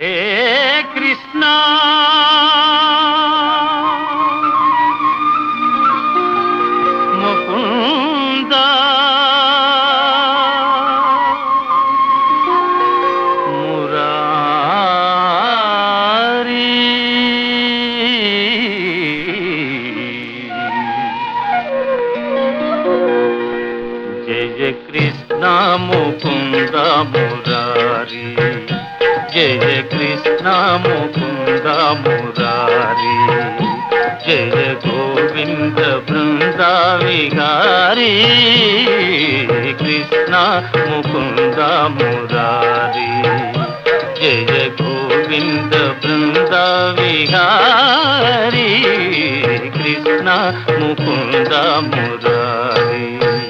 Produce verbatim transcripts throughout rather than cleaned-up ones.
హే కృష్ణ ముకుంద మురారి జయ కృష్ణ ముకుంద మురారి జయ కృష్ణ ముకుంద మురారి జయ గోవింద బృంద విహారీ కృష్ణ ముకుంద మురారి జయ గోవింద బృంద విహారీ కృష్ణ ముకుంద మురారి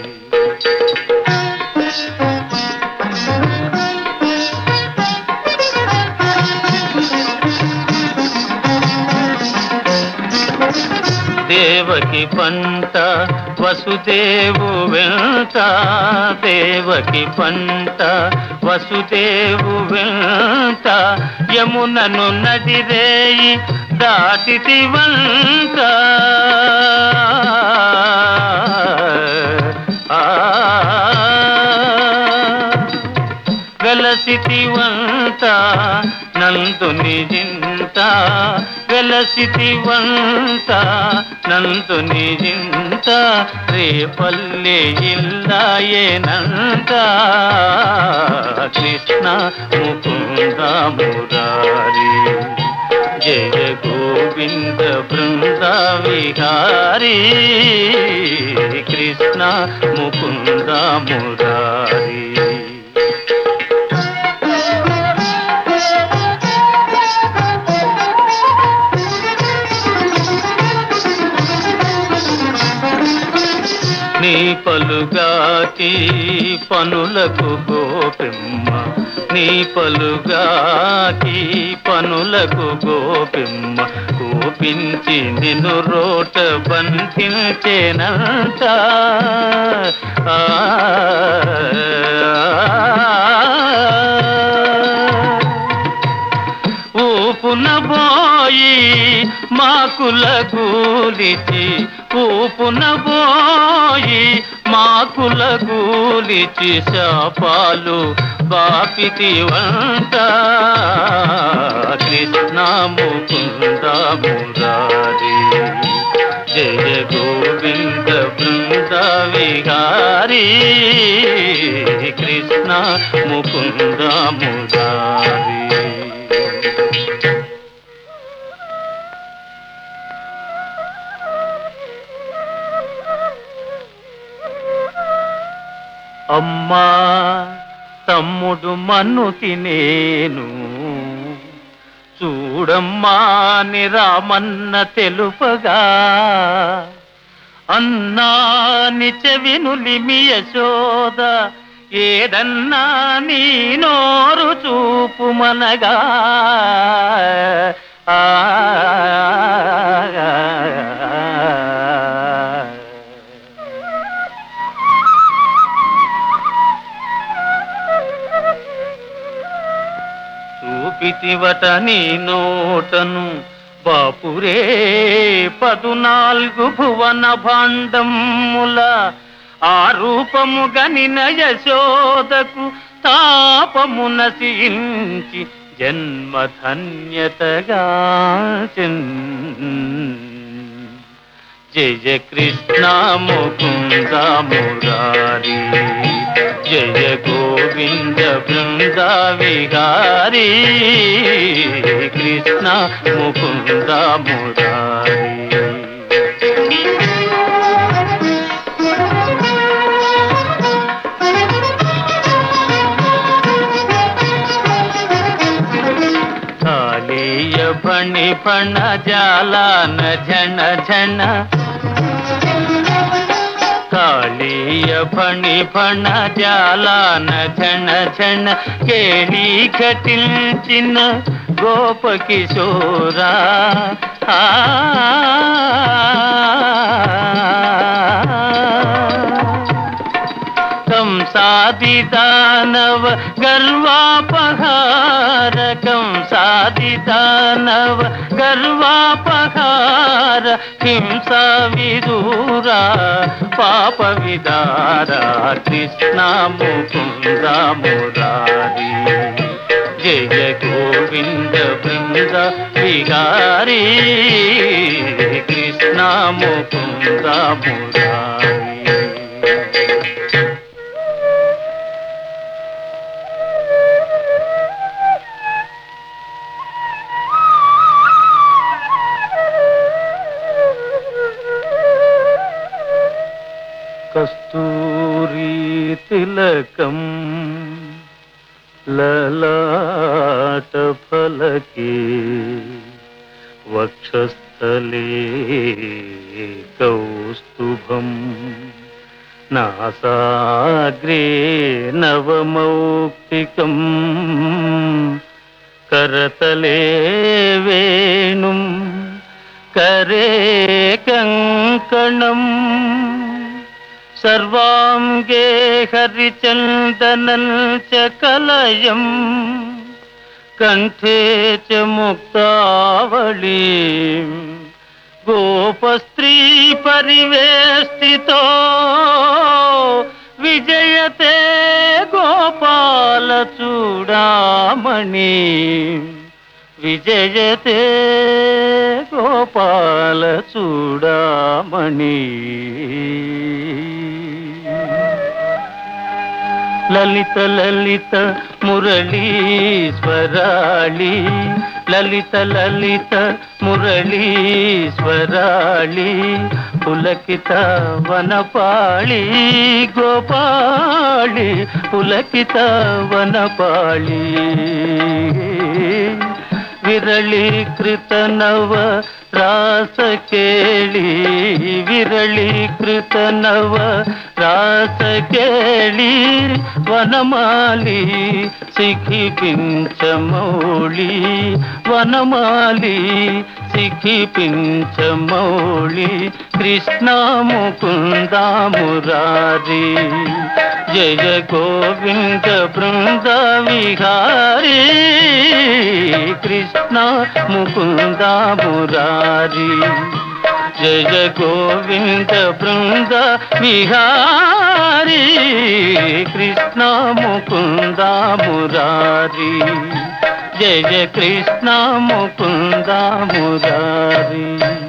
దేవకి పంట వసుదేవు వెంట దేవకి పంట వసుదేవు వెంట యమునను నదిరేయి దాటితి వంట వెలసితి వంట నందుని జింత వెలసితి వంట నందుని జింత రేపల్లె ఇల్లాయేనంత కృష్ణ ముకుంద మురారి జయ గోవింద బృంద విహారీ కృష్ణ ముకుంద మురారి నీ పలుగాకి పనులకు గోపిమ్మ నీ పలుగాకి పనులకు గోపిమ్మ కోపించి నిన్ను రోట బంధించేనంట ఊపున బోయి మాకుల గూలిచి ఊపున బోయి మాకుల గూలిచి శాపాలు బాపితి వంట కృష్ణ ముకుంద మురారి జయ గోవింద బృంద విహారీ కృష్ణ ముకుంద మురారి అమ్మా తమ్ముడు మన్నుకి నేను చూడమ్మా ని రామన్న తెలుపగా అన్నా ని చెవినులిమి యశోద ఏదన్నా నీ నోరు చూపుమనగా ఆ చూపితివట నీ నోటను బాపురే పదునాలుగు భువన భాండముల ఆ రూపము గనిన యశోదకు తాపము నశించి జన్మధన్యతగా జయ కృష్ణ ముకుంద మురారి జయ గోవింద బృంద విహారీ కృష్ణ ముకుంద మురారి కాళీయ ఫణి ఫణ జాలాన ఝణ ఝణ కాళీయ ఫణి ఫణ జాలాన ఝణ ఝణ కేళీ ఘటించిన గోప కిశోరా కంస కంసాదిదానవ గర్వాపహార కంసాదిదానవ గర్వాపహార హింసా విదూరా పాప విదారా కృష్ణ ముకుంద మురారి జయ గోవింద బృంద విహారీ కృష్ణ ముకుంద మురారి. కస్తూరీ తిలకం లలాట ఫలకే వక్షస్థలే కౌస్తుభం నాసాగ్రే నవమౌక్తికం కరతలే వేణుం కరే కంకణం సర్వాంగే హరిచందనం చ కలయం కంఠే చ ముక్తావళీం గోపస్త్రీ పరివేష్టితో విజయతే గోపాల చూడామణి విజయతే గోపాల చూడామణి. లలిత లలిత మురళీశ్వరాళి లలిత లలిత మురళీశ్వరాళి పులకిత వనపాళి గోపాళి పులకిత వనపాళి విరళీకృత నవ రాస కేళి విరళీకృత నవ రాస కేళి వనమాలి సిఖి పించమౌళి వనమాలి సిఖి పించమౌళి కృష్ణ ముకుంద మురారి జయ గోవింద బృంద విహారీ కృష్ణ ముకుంద మురారి జయ గోవింద బృంద విహారీ కృష్ణ ముకుంద మురారి జయ కృష్ణ ముకుంద మురారి.